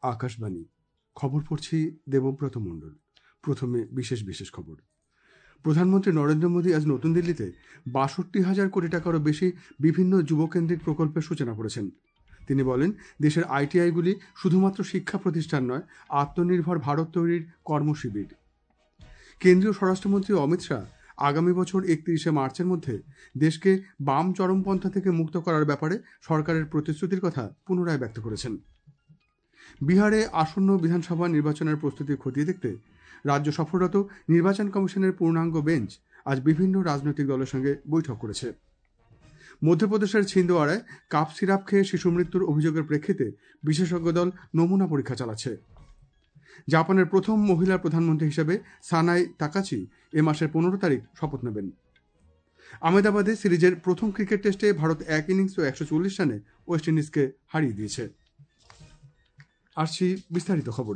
আকাশবাণী খবর পড়ছি দেবব্রত মণ্ডল। প্রথমে বিশেষ খবর। প্রধানমন্ত্রী নরেন্দ্র মোদী আজ নতুন দিল্লিতে ৬২,০০০ কোটি টাকারও বেশি বিভিন্ন যুবকেন্দ্রিক প্রকল্পের সূচনা করেছেন। তিনি বলেন, দেশের আইটিআইগুলি শুধুমাত্র শিক্ষা প্রতিষ্ঠান নয়, আত্মনির্ভর ভারত তৈরির কর্মশিবির। কেন্দ্রীয় স্বরাষ্ট্রমন্ত্রী অমিত শাহ আগামী বছর ৩১শে মার্চের মধ্যে দেশকে বাম চরমপন্থা থেকে মুক্ত করার ব্যাপারে সরকারের প্রতিশ্রুতির কথা পুনরায় ব্যক্ত করেছেন। বিহারে আসন্ন বিধানসভা নির্বাচনের প্রস্তুতি খতিয়ে দেখতে রাজ্য সফররত নির্বাচন কমিশনের পূর্ণাঙ্গ বেঞ্চ আজ বিভিন্ন রাজনৈতিক দলের সঙ্গে বৈঠক করেছে। মধ্যপ্রদেশের ছিন্দওয়াড়ায় কাপ সিরাপ খেয়ে শিশু মৃত্যুর অভিযোগের প্রেক্ষিতে বিশেষজ্ঞ দল নমুনা পরীক্ষা চালাচ্ছে। জাপানের প্রথম মহিলা প্রধানমন্ত্রী হিসেবে সানাই তাকাচি এ মাসের 15 তারিখ শপথ নেবেন। আহমেদাবাদে সিরিজের প্রথম ক্রিকেট টেস্টে ভারত 1 ইনিংস ও 140 রানে ওয়েস্ট ইন্ডিজকে হারিয়ে দিয়েছে। আসছি বিস্তারিত খবরে।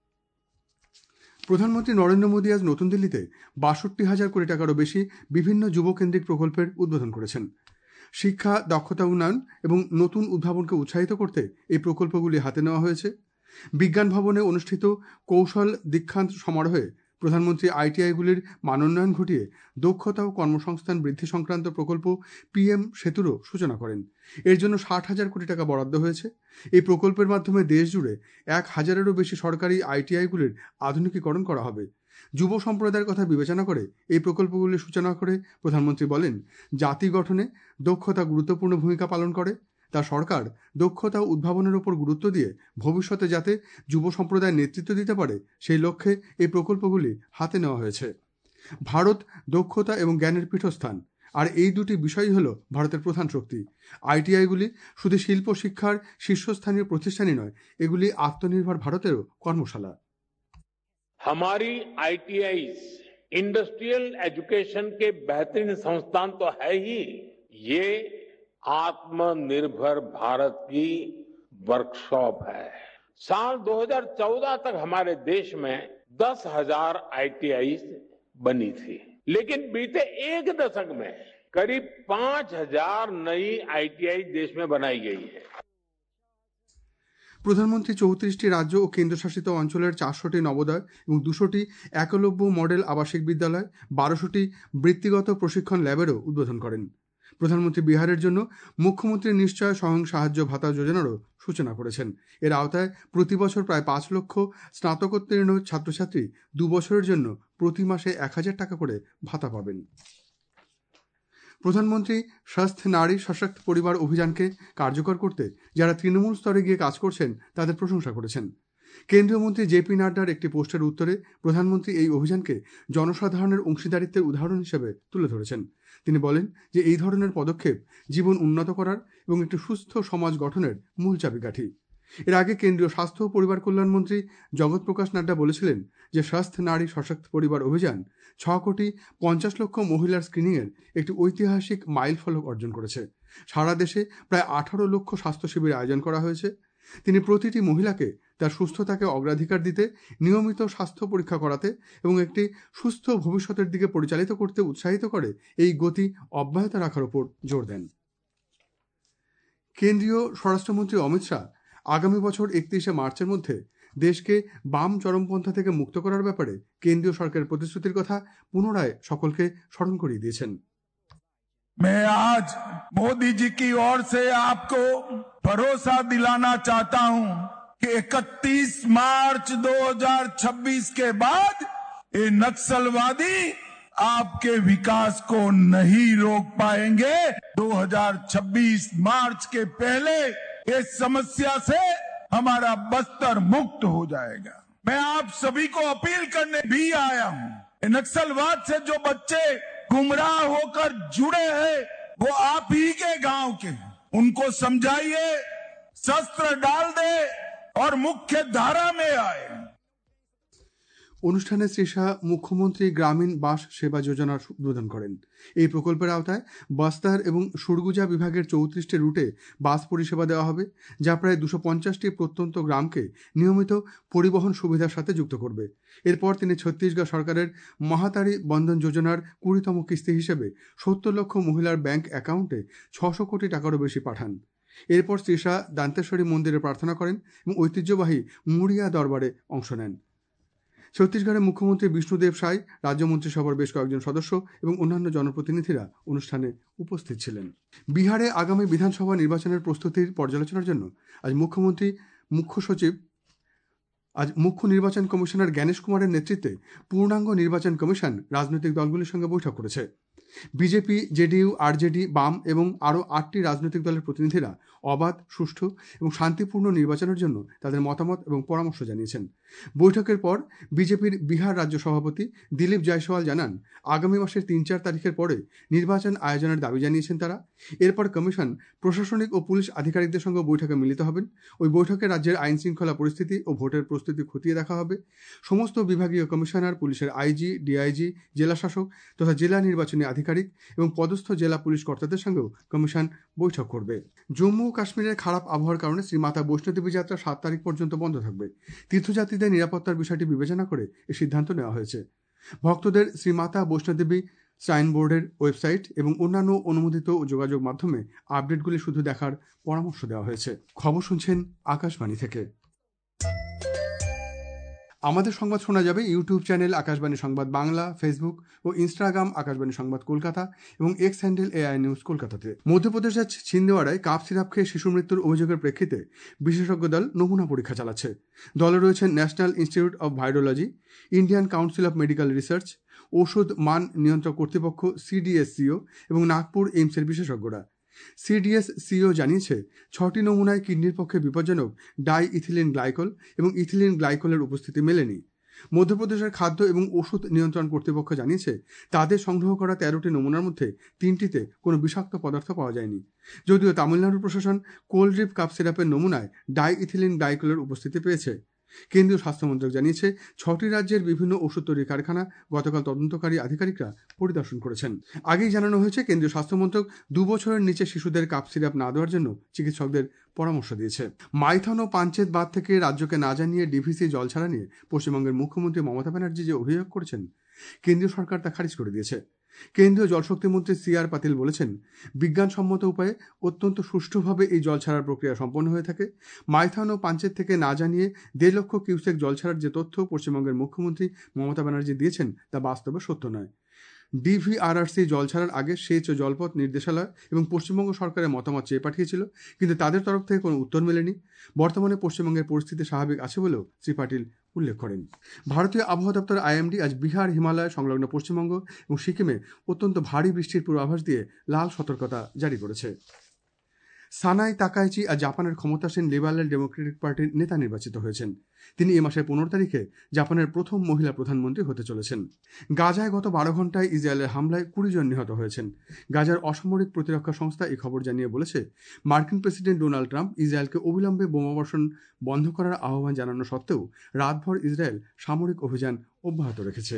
প্রধানমন্ত্রী নরেন্দ্র মোদী আজ নতুন দিল্লিতে ৬২,০০০ কোটি টাকারও বেশি বিভিন্ন যুবকেন্দ্রিক প্রকল্পের উদ্বোধন করেছেন। শিক্ষা, দক্ষতা উন্নয়ন এবং নতুন উদ্ভাবনকে উৎসাহিত করতে এই প্রকল্পগুলি হাতে নেওয়া হয়েছে। বিজ্ঞান ভবনে অনুষ্ঠিত কৌশল দীক্ষান্ত সমারোহে প্রধানমন্ত্রী আইটিআইগুলির মানোন্নয়ন ঘটিয়ে দক্ষতা ও কর্মসংস্থান বৃদ্ধি সংক্রান্ত প্রকল্প পিএম সেতুরও সূচনা করেন। এর জন্য ৬০,০০০ কোটি টাকা বরাদ্দ হয়েছে। এই প্রকল্পের মাধ্যমে দেশ জুড়ে ১,০০০-এরও বেশি সরকারি আইটিআইগুলির আধুনিকীকরণ করা হবে। যুব সম্প্রদায়ের কথা বিবেচনা করে এই প্রকল্পগুলির সূচনা করে প্রধানমন্ত্রী বলেন, জাতি গঠনে দক্ষতা গুরুত্বপূর্ণ ভূমিকা পালন করে। তা সরকার দক্ষতা ও উদ্ভাবনের উপর গুরুত্ব দিয়ে ভবিষ্যতে যাতে যুব সম্প্রদায় নেতৃত্ব দিতে পারে সেই লক্ষ্যে এই প্রকল্পগুলি হাতে নেওয়া হয়েছে। ভারত দক্ষতা এবং জ্ঞানের পীঠস্থান, আর এই দুটি বিষয়ই হল ভারতের প্রধান শক্তি। আইটিআইগুলি শুধু শিল্প শিক্ষার শীর্ষস্থানীয় প্রতিষ্ঠানই নয়, এগুলি আত্মনির্ভর ভারতেরও কর্মশালা। हमारी आईटीआईज इंडस्ट्रियल एजुकेशन के बेहतरीन संस्थान तो है ही, ये आत्मनिर्भर भारत की वर्कशॉप है। साल 2014 तक हमारे देश में 10,000 आईटीआईज बनी थी, लेकिन बीते एक दशक में करीब 5,000 नई आईटीआई देश में बनाई गई है। প্রধানমন্ত্রী 34টি রাজ্য ও কেন্দ্রশাসিত অঞ্চলের 400টি নবোদয় এবং 200টি একলব্য মডেল আবাসিক বিদ্যালয়, 1200টি বৃত্তিগত প্রশিক্ষণ ল্যাবেরও উদ্বোধন করেন। প্রধানমন্ত্রী বিহারের জন্য মুখ্যমন্ত্রী নিশ্চয় স্বয়ং সাহায্য ভাতা যোজনারও সূচনা করেছেন। এর আওতায় প্রতি বছর প্রায় 5 লক্ষ স্নাতকোত্তীর্ণ ছাত্রছাত্রী 2 বছরের জন্য প্রতি মাসে 1,000 টাকা করে ভাতা পাবেন। প্রধানমন্ত্রী স্বাস্থ্য নারী সশক্ত পরিবার অভিযানকে কার্যকর করতে যারা তৃণমূল স্তরে গিয়ে কাজ করছেন তাদের প্রশংসা করেছেন। কেন্দ্রীয় মন্ত্রী জেপি নাড্ডার একটি পোস্টের উত্তরে প্রধানমন্ত্রী এই অভিযানকে জনসাধারণের অংশীদারিত্বের উদাহরণ হিসেবে তুলে ধরেছেন। তিনি বলেন যে এই ধরনের পদক্ষেপ জীবন উন্নত করার এবং একটি সুস্থ সমাজ গঠনের মূল চাবিকাঠি। এর আগে কেন্দ্রীয় স্বাস্থ্য ও পরিবার কল্যাণ মন্ত্রী জগৎ প্রকাশ নাড্ডা বলেছিলেন যে স্বাস্থ্য নারী সশক্ত পরিবার অভিযান 6,50,00,000 মহিলার স্ক্রিনিংয়ের একটি ঐতিহাসিক মাইল ফলক অর্জন করেছে। সারা দেশে প্রায় 18 লক্ষ স্বাস্থ্য শিবির আয়োজন করা হয়েছে। তিনি প্রতিটি মহিলাকে তার সুস্থতাকে অগ্রাধিকার দিতে, নিয়মিত স্বাস্থ্য পরীক্ষা করাতে এবং একটি সুস্থ ভবিষ্যতের দিকে পরিচালিত করতে উৎসাহিত করে এই গতি অব্যাহত রাখার উপর জোর দেন। কেন্দ্রীয় স্বরাষ্ট্রমন্ত্রী অমিত শাহ আগামী বছর 31শে মার্চের মধ্যে দেশকে বাম চরমপন্থা থেকে মুক্ত করার ব্যাপারে কেন্দ্রীয় সরকারের প্রতিশ্রুতির কথা পুনরায় সকলকে স্মরণ করিয়ে দিয়েছেন। मैं आज मोदी जी की ओर से आपको भरोसा दिलाना चाहता हूं कि 31 मार्च 2026 के बाद ये नक्सलवादी आपके विकास को नहीं रोक पाएंगे। 2026 मार्च के पहले इस समस्या से हमारा बस्तर मुक्त हो जाएगा। मैं आप सभी को अपील करने भी आया हूं, नक्सलवाद से जो बच्चे गुमराह होकर जुड़े हैं वो आप ही के गांव के, उनको समझाइए, शस्त्र डाल दे और मुख्य धारा में आए। অনুষ্ঠানে শ্রী শাহ মুখ্যমন্ত্রী গ্রামীণ বাস সেবা যোজনার উদ্বোধন করেন। এই প্রকল্পের আওতায় বস্তার এবং সুরগুজা বিভাগের 34টি রুটে বাস পরিষেবা দেওয়া হবে, যা প্রায় 250টি প্রত্যন্ত গ্রামকে নিয়মিত পরিবহন সুবিধার সাথে যুক্ত করবে। এরপর তিনি ছত্তিশগড় সরকারের মহাতারি বন্ধন যোজনার 20তম কিস্তি হিসেবে 70 লক্ষ মহিলার ব্যাংক অ্যাকাউন্টে 600 কোটি টাকারও বেশি পাঠান। এরপর শ্রীশা দান্তেশ্বরী মন্দিরে প্রার্থনা করেন এবং ঐতিহ্যবাহী মুড়িয়া দরবারে অংশ নেন। ছত্তিশগড়ের মুখ্যমন্ত্রী বিষ্ণুদেব সাই, রাজ্য মন্ত্রিসভার বেশ কয়েকজন সদস্য এবং অন্যান্য জনপ্রতিনিধিরা অনুষ্ঠানে উপস্থিত ছিলেন। বিহারে আগামী বিধানসভা নির্বাচনের প্রস্তুতির পর্যালোচনার জন্য আজ মুখ্য নির্বাচন কমিশনার জ্ঞানেশ কুমারের নেতৃত্বে পূর্ণাঙ্গ নির্বাচন কমিশন রাজনৈতিক দলগুলির সঙ্গে বৈঠক করেছে। বিজেপি, জেডিইউ, আরজেডি, বাম এবং আরও 8টি রাজনৈতিক দলের প্রতিনিধিরা অবাধ, সুষ্ঠু এবং শান্তিপূর্ণ নির্বাচনের জন্য তাদের মতামত এবং পরামর্শ জানিয়েছেন। বৈঠকের পর বিজেপির বিহার রাজ্য সভাপতি দিলীপ জয়সওয়াল জানান, আগামী মাসের 3-4 তারিখের পরে নির্বাচন আয়োজনের দাবি জানিয়েছেন তারা। এরপর কমিশন প্রশাসনিক ও পুলিশ আধিকারিকদের সঙ্গে বৈঠকে মিলিত হবেন। ওই বৈঠকে রাজ্যের আইন শৃঙ্খলা পরিস্থিতি ও ভোটের প্রস্তুতি খতিয়ে দেখা হবে। সমস্ত বিভাগীয় কমিশনার, পুলিশের আইজি, ডিআইজি, জেলা শাসক তথা জেলা নির্বাচনী আধিকারিক এবং পদস্থ জেলা পুলিশ কর্তাদের সঙ্গেও কমিশন বৈঠক করবে। জম্মু ও কাশ্মীরের খারাপ আবহাওয়ার কারণে শ্রীমাতা বৈষ্ণোদেবী যাত্রা 7 তারিখ পর্যন্ত বন্ধ থাকবে। তীর্থযাত্রীদের নিরাপত্তার বিষয়টি বিবেচনা করে এই সিদ্ধান্ত নেওয়া হয়েছে। ভক্তদের শ্রীমাতা বৈষ্ণোদেবী শ্রাইন বোর্ডের ওয়েবসাইট এবং অন্যান্য অনুমোদিত যোগাযোগ মাধ্যমে আপডেটগুলি শুধু দেখার পরামর্শ দেওয়া হয়েছে। খবর শুনছেন আকাশবাণী থেকে। আমাদের সংবাদ শোনা যাবে ইউটিউব চ্যানেল আকাশবাণী সংবাদ বাংলা, ফেসবুক ও ইনস্টাগ্রাম আকাশবাণী সংবাদ কলকাতা এবং এক্স হ্যান্ডেল AI নিউজ কলকাতাতে। মধ্যপ্রদেশের ছিন্দওয়াড়ায় কাপ সিরাপ খেয়ে শিশু মৃত্যুর অভিযোগের প্রেক্ষিতে বিশেষজ্ঞ দল নমুনা পরীক্ষা চালাচ্ছে। দলে রয়েছেন national institute of virology, Indian council of medical research, ঔষধ মান নিয়ন্ত্রক কর্তৃপক্ষ CDSCO এবং নাগপুর এইমসের বিশেষজ্ঞরা। CDSCO জানিয়েছে 6টি নমুনায় কিডনির পক্ষে বিপজ্জনক ডাইইথিলিন গ্লাইকল এবং ইথিলিন গ্লাইকলের উপস্থিতি মেলেনি। মধ্যপ্রদেশের খাদ্য এবং ওষুধ নিয়ন্ত্রণ কর্তৃপক্ষ জানিয়েছে তাদের সংগ্রহ করা 13টি নমুনার মধ্যে 3টিতে কোনো বিষাক্ত পদার্থ পাওয়া যায়নি। যদিও তামিলনাড়ু প্রশাসন কোল্ড ড্রিপ কাপ সিরাপের নমুনায় ডাইইথিলিন গ্লাইকলের উপস্থিতি পেয়েছে। কেন্দ্রীয় স্বাস্থ্যমন্ত্রক জানিয়েছে 6টি রাজ্যের বিভিন্ন ওষুধ তৈরি কারখানা গতকাল তদন্তকারী আধিকারিকরা পরিদর্শন করেছেন। আগেই জানানো হয়েছে কেন্দ্রীয় স্বাস্থ্যমন্ত্রক 2 বছরের নিচে শিশুদের কাপ সিরাপ না দেওয়ার জন্য চিকিৎসকদের পরামর্শ দিয়েছে। মাইথন ও পাঞ্চেত বাঁধ থেকে রাজ্যকে না জানিয়ে ডিভিসি জল ছাড়া নিয়ে পশ্চিমবঙ্গের মুখ্যমন্ত্রী মমতা ব্যানার্জি যে অভিযোগ করেছেন, কেন্দ্রীয় সরকার তা খারিজ করে দিয়েছে। কেন্দ্রীয় জলশক্তি মন্ত্রী CR পাতিল বলেছেন, বিজ্ঞানসম্মত উপায়ে অত্যন্ত সুষ্ঠুভাবে এই জল ছাড়ার প্রক্রিয়া সম্পন্ন হয়ে থাকে। মাইথন ও পাঞ্চেত থেকে না জানিয়ে 1.5 লক্ষ কিউসেক জল ছাড়ার যে তথ্য পশ্চিমবঙ্গের মুখ্যমন্ত্রী মমতা ব্যানার্জি দিয়েছেন তা বাস্তবে সত্য নয়। DVRRC জল ছাড়ার আগে সেচ ও জলপথ নির্দেশালয় এবং পশ্চিমবঙ্গ সরকারের মতামত চেয়ে পাঠিয়েছিল, কিন্তু তাদের তরফ থেকে কোনো উত্তর মেলেনি। বর্তমানে পশ্চিমবঙ্গের পরিস্থিতি স্বাভাবিক আছে বলেও শ্রী পাটিল উল্লেখ করেন। ভারতীয় আবহাওয়া দপ্তর IMD আজ বিহার, হিমালয় সংলগ্ন পশ্চিমবঙ্গ এবং সিকিমে অত্যন্ত ভারী বৃষ্টির পূর্বাভাস দিয়ে লাল সতর্কতা জারি করেছে। সানাই তাকাইচি আজ জাপানের ক্ষমতাসীন লিবারেল ডেমোক্রেটিক পার্টির নেতা নির্বাচিত হয়েছেন। তিনি এ মাসের 15 তারিখে জাপানের প্রথম মহিলা প্রধানমন্ত্রী হতে চলেছেন। গাজায় গত 12 ঘন্টায় ইসরায়েলের হামলায় 20 জন নিহত হয়েছেন। গাজার অসামরিক প্রতিরক্ষা সংস্থা এই খবর জানিয়ে বলেছে, মার্কিন প্রেসিডেন্ট ডোনাল্ড ট্রাম্প ইসরায়েলকে অবিলম্বে বোমাবর্ষণ বন্ধ করার আহ্বান জানানো সত্ত্বেও রাতভর ইসরায়েল সামরিক অভিযান অব্যাহত রেখেছে।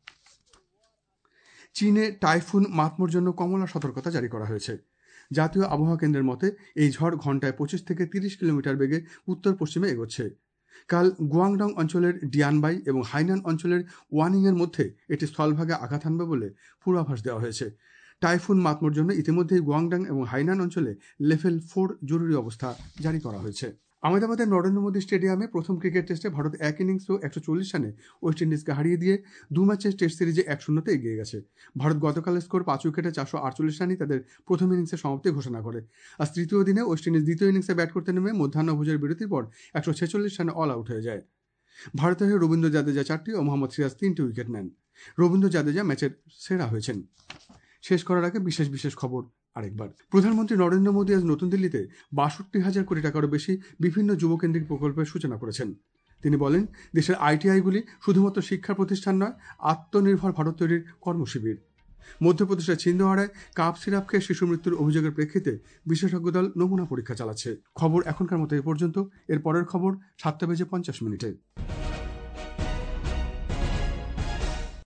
চীনে টাইফুন মাতমোর জন্য কমলা সতর্কতা জারি করা হয়েছে। জাতীয় আবহাওয়া কেন্দ্রের মতে এই ঝড় ঘন্টায় 25 থেকে 30 কিলোমিটার বেগে উত্তর পশ্চিমে এগোচ্ছে। কাল গুয়াংডং অঞ্চলের ডিয়ানবাই এবং হাইনান অঞ্চলের ওয়ানিংয়ের মধ্যে এটি স্থলভাগে আঘাত হানবে বলে পূর্বাভাস দেওয়া হয়েছে। টাইফুন মাতমোর জন্য ইতিমধ্যেই গুয়াংডং এবং হাইনান অঞ্চলে লেভেল 4 জরুরি অবস্থা জারি করা হয়েছে। আহমেদাবাদের নরেন্দ্র মোদী স্টেডিয়ামে প্রথম ক্রিকেট টেস্টে ভারত 1 ইনিংসে 140 রানে ওয়েস্ট ইন্ডিজকে হারিয়ে দিয়ে 2 ম্যাচের টেস্ট সিরিজে 1-0 এগিয়ে গেছে। ভারত গতকালের স্কোর 5 উইকেটে 448 রানেই তাদের প্রথম ইনিংসের সমাপ্তি ঘোষণা করে। আজ তৃতীয় দিনে ওয়েস্ট ইন্ডিজ দ্বিতীয় ইনিংসে ব্যাট করতে নেমে মধ্যাহ্নভোজের বিরতির পর 146 রানে অল আউট হয়ে যায়। ভারতের হয়ে রবীন্দ্র জাদেজা 4টি ও মোহাম্মদ সিরাজ 3টি উইকেট নেন। রবীন্দ্র জাদেজা ম্যাচের সেরা হয়েছেন। শেষ করার আগে বিশেষ খবর আরেকবার। প্রধানমন্ত্রী নরেন্দ্র মোদী আজ নতুন দিল্লিতে 62,000 কোটি টাকারও বেশি বিভিন্ন যুবকেন্দ্রিক প্রকল্পের সূচনা করেছেন। তিনি বলেন, দেশের ITIগুলি শুধুমাত্র শিক্ষা প্রতিষ্ঠান নয়, আত্মনির্ভর ভারত তৈরির কর্মশিবির। মধ্যপ্রদেশের ছিন্দওয়াড়ায় কাপ সিরাপ খেয়ে শিশু মৃত্যুর অভিযোগের প্রেক্ষিতে বিশেষজ্ঞ দল নমুনা পরীক্ষা চালাচ্ছে। খবর এখনকার মতো এ পর্যন্ত। এর পরের খবর 7:50 মিনিটে।